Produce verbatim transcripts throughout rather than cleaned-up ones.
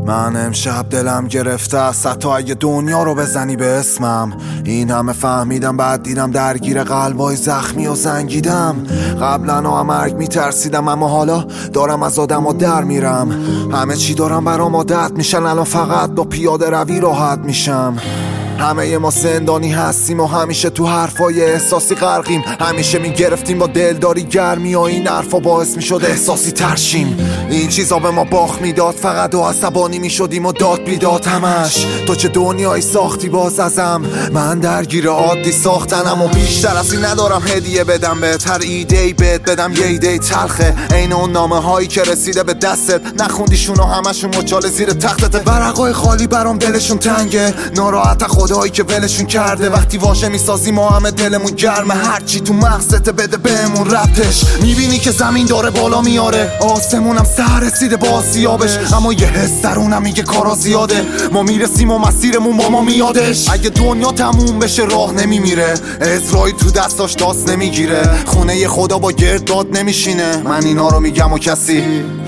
من امشب دلم گرفته است حتی اگه دنیا رو بزنی به اسمم. این همه فهمیدم بعد دیدم درگیر قلبای زخمی و زنگیدم. قبلا هم مرگ میترسیدم اما حالا دارم از آدم ها در میرم. همه چی دارم برام عادت میشن، الان فقط با پیاده روی راحت میشم. همه ما زندانی هستیم و همیشه تو حرفای احساسی غرقیم. همیشه میگرفتیم با دلداری گرمی و این حرفا باعث میشد احساسی ترشیم. این چیزا به ما باخت میداد، فقط و عصبانی میشدیم و داد بیداد همش. تو چه دنیایی ساختی باز ازم، من درگیر عادی ساختنم و بیشتر از این ندارم هدیه بدم بهت. هر ایده‌ای بهت بدم یه ایده تلخه، عین اون نامه هایی که رسیده به دستت نخوندیشون و همشون مچاله زیر تختت. ورقای خالی برام دلشون تنگه، ناراحت خدایی که ولشون کرده. وقتی واژه میسازیم ما همه دلمون گرمه، هرچی تو مغزت بده بهمون ربطش. میبینی که زمین داره بالا میاره، آسمونم سر رسیده با آسیابش، اما یه حس درونم میگه کارا زیاده. ما میرسیم و مسیرمون با ما میادش. اگه دنیا تموم بشه راه نمیمیره، اسرائیل تو دستاش داست نمیگیره، خونه خدا با گرداد نمیشینه. من اینا رو میگم و کسی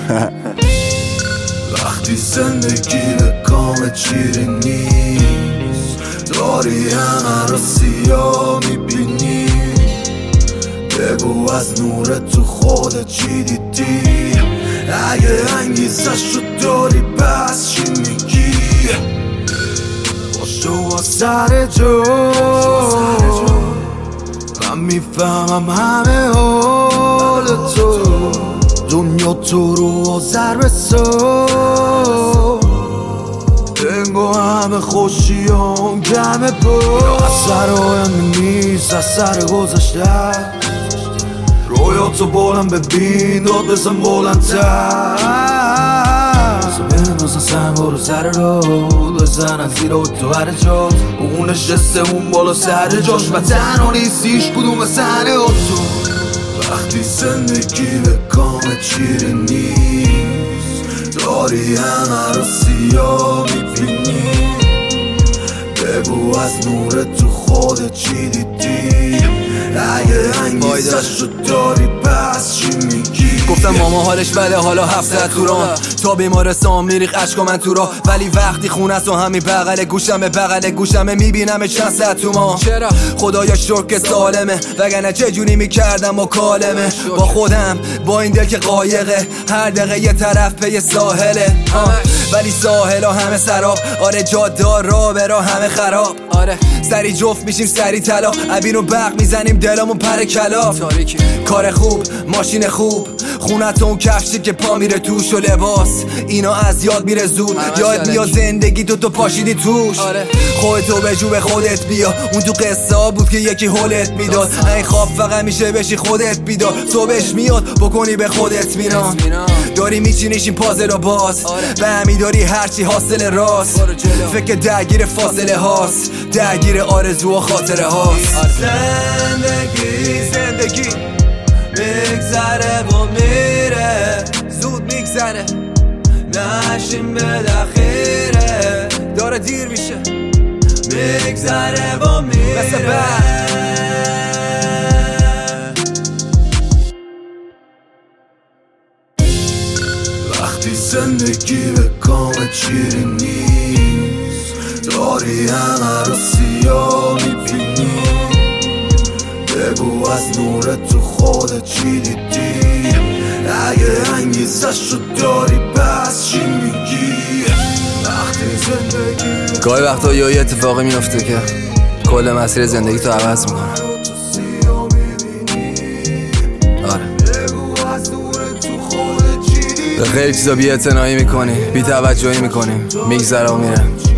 وقتی زندگی به کام چیری نیست، داری همه رو سیاه میبینی. بگو از نور تو خودت چی دیدی، اگه انگیزش رو داری پس چی میگی؟ باشو با سر جو، من میفهمم همه حال تو. دنیا تو رو آذر بسا، انگو همه خوشی هم گمه با. اثر آینده نیست اثر گذشته، رویاتو بلند ببین داد بزن بلندتر. بندازن سنگ برو سر رو بزنن زیر و تو هر جا. اون نشسته اون بالا سر جاش و تنها نیستیش کدوم سنه و تو. وقتی زندگی به کام چیری نیست، داری همه رو سیاه میبینی. بگو از نور تو خودت چی دیدی، اگه انگیزش رو داری پس چی میگی؟ گفتم ماما حالش بده حالا هفته تو راه، تا بیمارستان میریخ عشق من تو راه. ولی وقتی خونه است و همین بغل گوشمه بغل گوشمه میبینم چند ساعت تو ما. چرا خدایا شکر که سالمه، وگرنه چه جونی میکردم و کالمه. با خودم با این دل که قایقه، هر دقیقه یه طرف پی ساحله. ولی ساحل ها همه سراب، آره جادار را برا همه خراب. آره سری جفت میشیم سری طلا، عبین و برق میزنیم دلمون پر کلا. کار خوب ماشین خوب، خونت اون کفشی که پا میره توش و لباس، اینا از یاد میره زود. یاد میاد زندگی تو تو پاشیدی توش. آره. خودتو بجو به خودت بیا، اون تو قصه ها بود که یکی حالت میداد. این خواب فقط میشه بشی خودت بیدار، صبحش میاد بکنی به خودت میران. داری میچینیش این پازل رو باز، به همی داری هرچی حاصل راست. فکر درگیر فاصله هاست، درگیر آرزو و خاطره هاست. زندگی زندگی میگذره و میره، زود میگذره نشیم بالاخیره. داره دیر میشه میگذره و میره مثل بعد. وقتی زندگی به کام چیری نیست، داری همه رو سیاه میبینی. بگو از نور تو خودت چی دیدی، اگه انگیزش رو داری پس چی میگی؟ وقتی زندگی گاهی وقتا یه اتفاقی میفته که کل مسیر زندگی تو عوض میکنه. آره به خیلی چیزا بی اعتنایی میکنی، بی توجهی میکنی، میگذره و میره.